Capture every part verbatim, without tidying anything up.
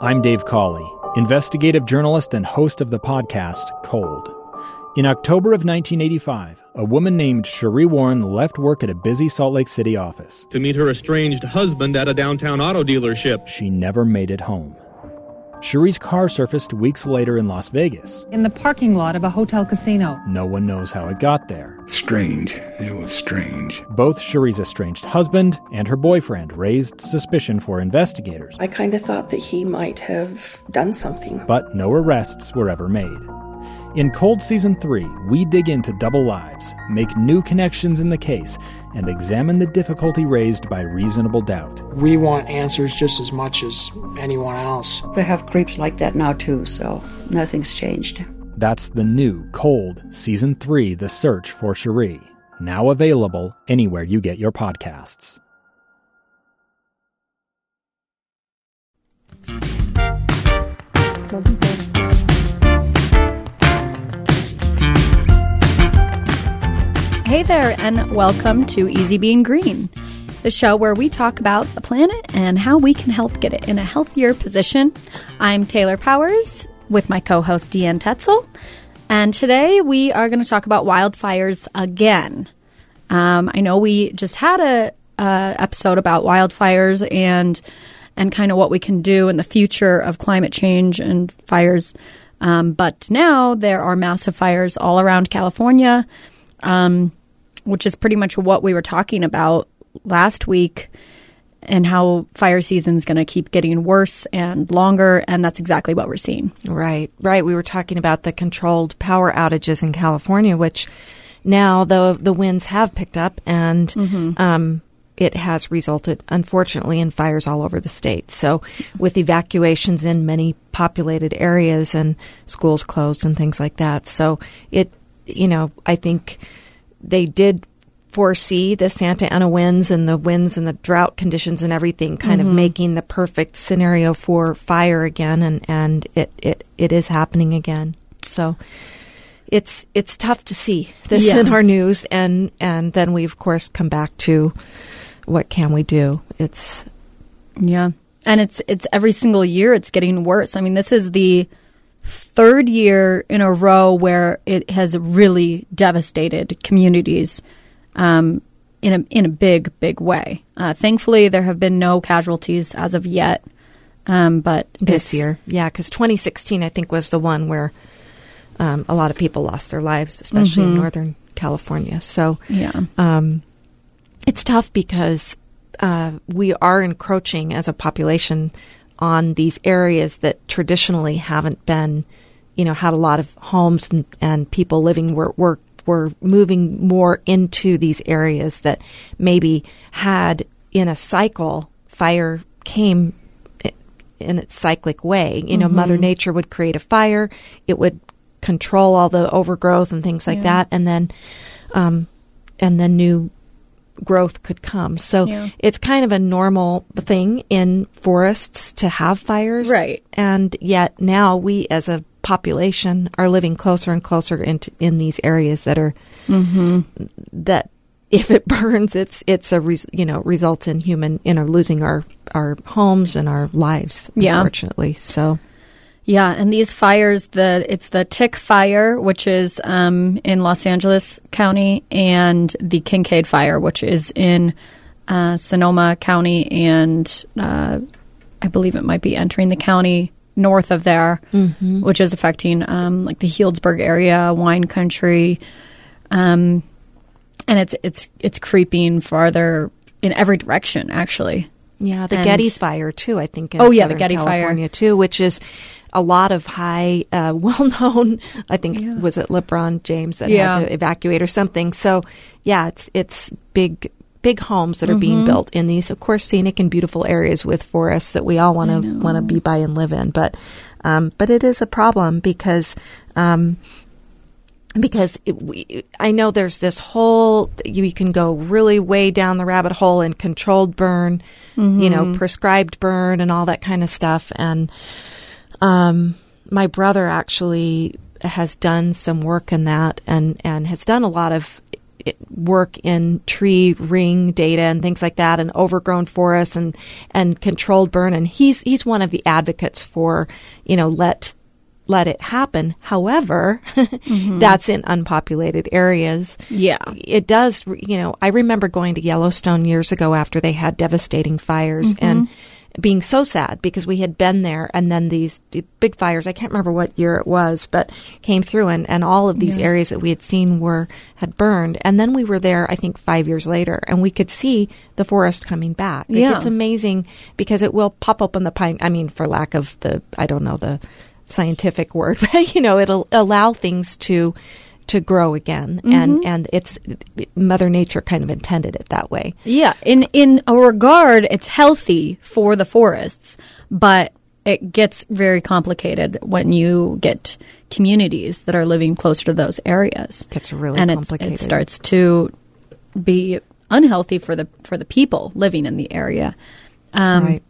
I'm Dave Cawley, investigative journalist and host of the podcast Cold. In October of nineteen eighty-five, a woman named Cherie Warren left work at a busy Salt Lake City office to meet her estranged husband at a downtown auto dealership. She never made it home. Cherie's car surfaced weeks later in Las Vegas. In the parking lot of a hotel casino. No one knows how it got there. Strange. It was strange. Both Cherie's estranged husband and her boyfriend raised suspicion for investigators. I kind of thought that he might have done something. But no arrests were ever made. In Cold Season three, we dig into double lives, make new connections in the case, and examine the difficulty raised by reasonable doubt. We want answers just as much as anyone else. They have creeps like that now too, so nothing's changed. That's the new Cold Season three, The Search for Cherie, now available anywhere you get your podcasts. Hey there, and welcome to Easy Being Green, the show where we talk about the planet and how we can help get it in a healthier position. I'm Taylor Powers with my co-host Deanne Tetzel, and today we are going to talk about wildfires again. Um, I know we just had a, a episode about wildfires and and kind of what we can do in the future of climate change and fires, um, but now there are massive fires all around California. Um, which is pretty much what we were talking about last week, and how fire season is going to keep getting worse and longer, and that's exactly what we're seeing. Right, right. We were talking about the controlled power outages in California, which now the the winds have picked up, and mm-hmm. um, it has resulted, unfortunately, in fires all over the state. So with evacuations in many populated areas and schools closed and things like that. So it, you know, I think they did foresee the Santa Ana winds and the winds and the drought conditions and everything kind mm-hmm. of making the perfect scenario for fire again, and, and it, it, it is happening again. So it's it's tough to see this yeah. in our news, and, and then we, of course, come back to what can we do. It's yeah. And it's it's every single year it's getting worse. I mean, this is the third year in a row where it has really devastated communities um, in a in a big, big way. Uh, thankfully, there have been no casualties as of yet. Um, but this year, yeah, because twenty sixteen, I think, was the one where um, a lot of people lost their lives, especially mm-hmm. in Northern California. So yeah, um, it's tough because uh, we are encroaching as a population on these areas that traditionally haven't been, you know, had a lot of homes and, and people living. We're, we're, we're moving more into these areas that maybe had in a cycle, fire came in a cyclic way. You know, mm-hmm. Mother Nature would create a fire. It would control all the overgrowth and things like yeah. that. And then, um, and then new growth could come. So yeah. it's kind of a normal thing in forests to have fires. Right. And yet now we as a population are living closer and closer into in these areas that are mm-hmm. that if it burns, it's it's a res, you know result in human you know losing our our homes and our lives. Yeah. Unfortunately. So. Yeah, and these fires, the it's the Tick Fire, which is um, in Los Angeles County, and the Kincade Fire, which is in uh, Sonoma County, and uh, I believe it might be entering the county north of there, mm-hmm. which is affecting um, like the Healdsburg area, wine country, um, and it's it's it's creeping farther in every direction, actually. Yeah, the and, Getty Fire too. I think. In oh yeah, Southern the Getty California Fire too, which is a lot of high, uh, well-known. I think yeah. was it LeBron James that yeah. had to evacuate or something. So yeah, it's it's big big homes that are mm-hmm. being built in these, of course, scenic and beautiful areas with forests that we all want to want to be by and live in. But um, but it is a problem because. Um, Because it, we, I know there's this whole, you can go really way down the rabbit hole in controlled burn, mm-hmm. you know, prescribed burn and all that kind of stuff. And um, my brother actually has done some work in that and, and has done a lot of work in tree ring data and things like that, and overgrown forests and and controlled burn. And he's he's one of the advocates for, you know, let let it happen. However, mm-hmm. that's in unpopulated areas. Yeah. It does, you know, I remember going to Yellowstone years ago after they had devastating fires mm-hmm. and being so sad because we had been there, and then these big fires, I can't remember what year it was, but came through, and, and all of these yeah. areas that we had seen were had burned. And then we were there, I think, five years later, and we could see the forest coming back. Like, yeah. It's amazing because it will pop open the pine, I mean, for lack of the, I don't know, the scientific word, but, you know, it'll allow things to to grow again, mm-hmm. and and it's Mother Nature kind of intended it that way. Yeah, in in a regard, it's healthy for the forests, but it gets very complicated when you get communities that are living closer to those areas. It gets really and complicated. It starts to be unhealthy for the for the people living in the area. Um, right.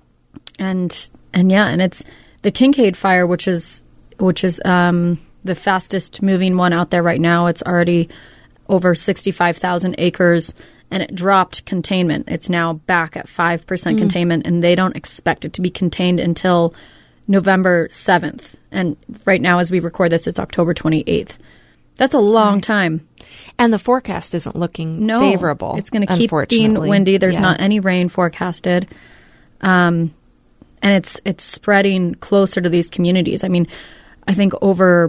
And and yeah, and it's the Kincade Fire, which is which is. Um, the fastest moving one out there right now. It's already over sixty-five thousand acres, and it dropped containment. It's now back at five percent mm. containment, and they don't expect it to be contained until November seventh. And right now, as we record this, it's October twenty-eighth. That's a long right. time. And the forecast isn't looking no, favorable. It's going to keep being windy. There's yeah. not any rain forecasted. Um, and it's it's spreading closer to these communities. I mean, I think over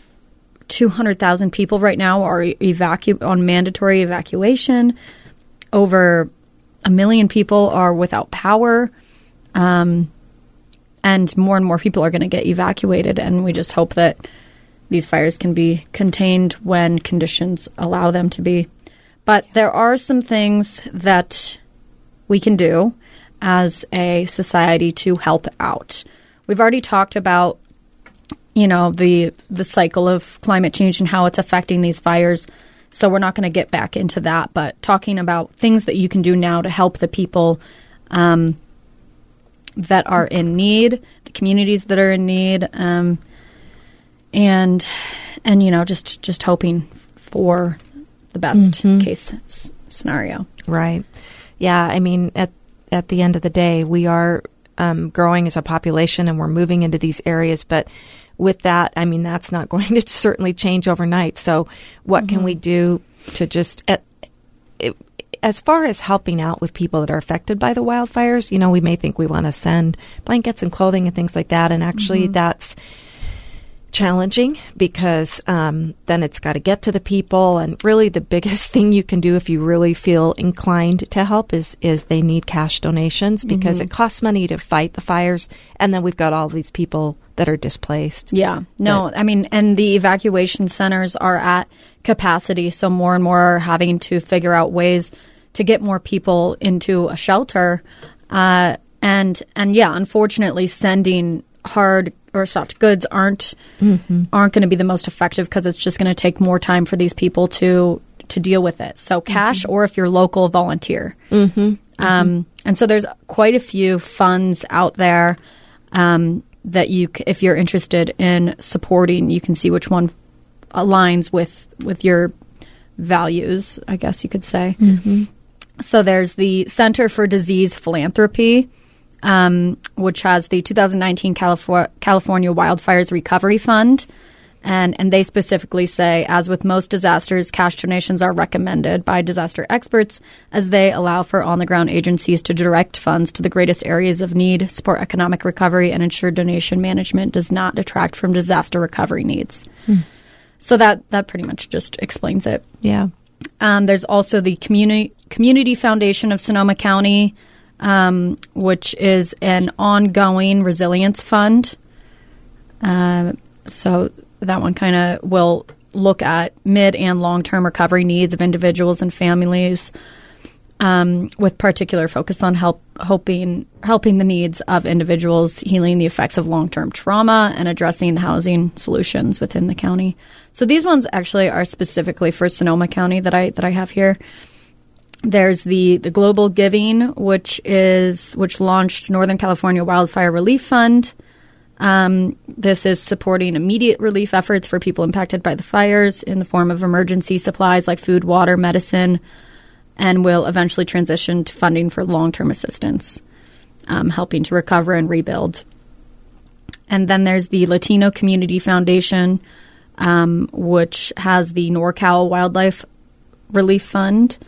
two hundred thousand people right now are evacu- on mandatory evacuation. Over a million people are without power. Um, and more and more people are going to get evacuated. And we just hope that these fires can be contained when conditions allow them to be. But there are some things that we can do as a society to help out. We've already talked about you know, the the cycle of climate change and how it's affecting these fires. So we're not going to get back into that, but talking about things that you can do now to help the people um, that are in need, the communities that are in need, um, and, and you know, just, just hoping for the best mm-hmm. case s- scenario. Right. Yeah, I mean, at at the end of the day, we are um, growing as a population and we're moving into these areas, but with that, I mean, that's not going to certainly change overnight. So what mm-hmm. can we do to just, at, it, as far as helping out with people that are affected by the wildfires, you know, we may think we want to send blankets and clothing and things like that. And actually mm-hmm. that's challenging because um, then it's got to get to the people. And really the biggest thing you can do if you really feel inclined to help is is they need cash donations because mm-hmm. it costs money to fight the fires. And then we've got all these people that are displaced. Yeah. No, but, I mean, and the evacuation centers are at capacity. So more and more are having to figure out ways to get more people into a shelter. Uh, and, and yeah, unfortunately, sending hard or soft goods aren't mm-hmm. aren't going to be the most effective because it's just going to take more time for these people to to deal with it. So cash mm-hmm. or if you're local, volunteer. Mm-hmm. Um, mm-hmm. And so there's quite a few funds out there um, that you, if you're interested in supporting, you can see which one aligns with with your values, I guess you could say. Mm-hmm. So there's the Center for Disease Philanthropy, um, which has the two thousand nineteen California, California Wildfires Recovery Fund. And, and they specifically say, as with most disasters, cash donations are recommended by disaster experts as they allow for on-the-ground agencies to direct funds to the greatest areas of need, support economic recovery, and ensure donation management does not detract from disaster recovery needs. Mm. So that, that pretty much just explains it. Yeah. Um, there's also the Community Community Foundation of Sonoma County, um, which is an ongoing resilience fund. Uh, so that one kind of will look at mid and long-term recovery needs of individuals and families, um, with particular focus on help hoping helping the needs of individuals, healing the effects of long-term trauma, and addressing housing solutions within the county. So these ones actually are specifically for Sonoma County that I that I have here. There's the the Global Giving, which is which launched Northern California Wildfire Relief Fund. Um, this is supporting immediate relief efforts for people impacted by the fires in the form of emergency supplies like food, water, medicine, and will eventually transition to funding for long-term assistance, um, helping to recover and rebuild. And then there's the Latino Community Foundation, um, which has the NorCal Wildlife Relief Fund,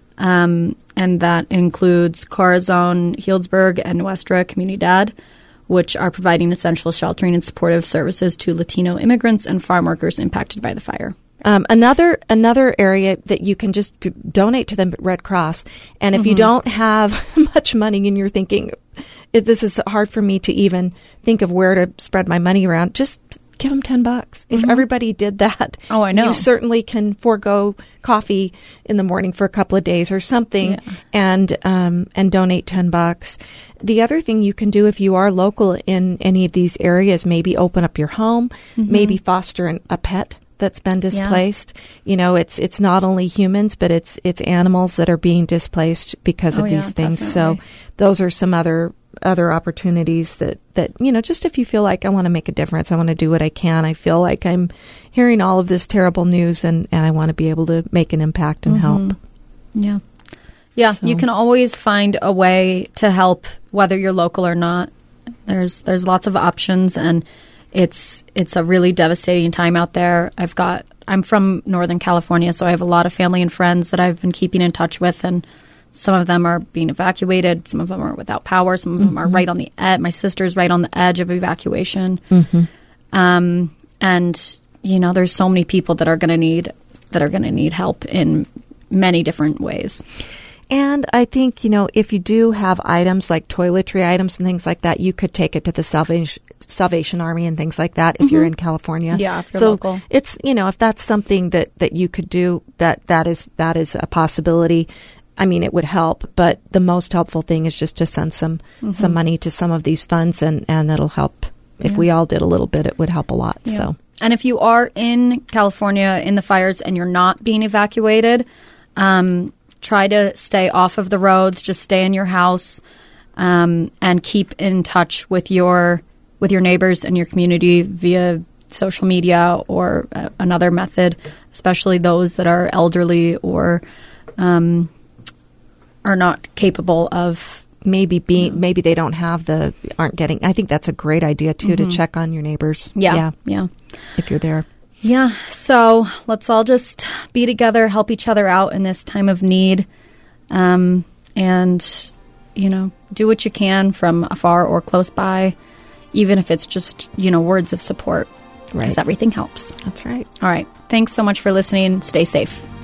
um, and that includes Corazon, Healdsburg, and Nuestra Comunidad, which are providing essential sheltering and supportive services to Latino immigrants and farm workers impacted by the fire. Um, another another area that you can just d- donate to the Red Cross. And if mm-hmm. you don't have much money and you're thinking, this is hard for me to even think of where to spread my money around, just give them ten bucks. If mm-hmm. everybody did that, oh, I know. You certainly can forego coffee in the morning for a couple of days or something, yeah. and um, and donate ten bucks. The other thing you can do if you are local in any of these areas, maybe open up your home, mm-hmm. maybe foster an, a pet that's been displaced. Yeah. You know, it's it's not only humans, but it's it's animals that are being displaced because oh, of these yeah, things. definitely. So those are some other other opportunities that, that, you know, just if you feel like I want to make a difference, I want to do what I can. I feel like I'm hearing all of this terrible news and, and I want to be able to make an impact and mm-hmm. help. Yeah. Yeah, so. You can always find a way to help, whether you're local or not. There's there's lots of options, and it's it's a really devastating time out there. I've got I'm from Northern California, so I have a lot of family and friends that I've been keeping in touch with, and some of them are being evacuated. Some of them are without power. Some of mm-hmm. them are right on the edge. My sister's right on the edge of evacuation. Mm-hmm. Um, and you know, there's so many people that are going to need that are going to need help in many different ways. And I think, you know, if you do have items like toiletry items and things like that, you could take it to the Salvation, Salvation Army and things like that if mm-hmm. you're in California. Yeah, if you're so local. It's, you know, if that's something that, that you could do, that, that is that is a possibility. I mean, it would help, but the most helpful thing is just to send some mm-hmm. some money to some of these funds, and, and that'll help. If yeah. we all did a little bit, it would help a lot. Yeah. So, and if you are in California in the fires and you're not being evacuated, um, try to stay off of the roads. Just stay in your house, um, and keep in touch with your with your neighbors and your community via social media or uh, another method, especially those that are elderly or um, are not capable of maybe being. Yeah. Maybe they don't have the aren't getting. I think that's a great idea too mm-hmm. to check on your neighbors. Yeah, yeah, yeah. If you're there. Yeah, so let's all just be together, help each other out in this time of need, um, and, you know, do what you can from afar or close by, even if it's just, you know, words of support, because right. everything helps. That's right. All right. Thanks so much for listening. Stay safe.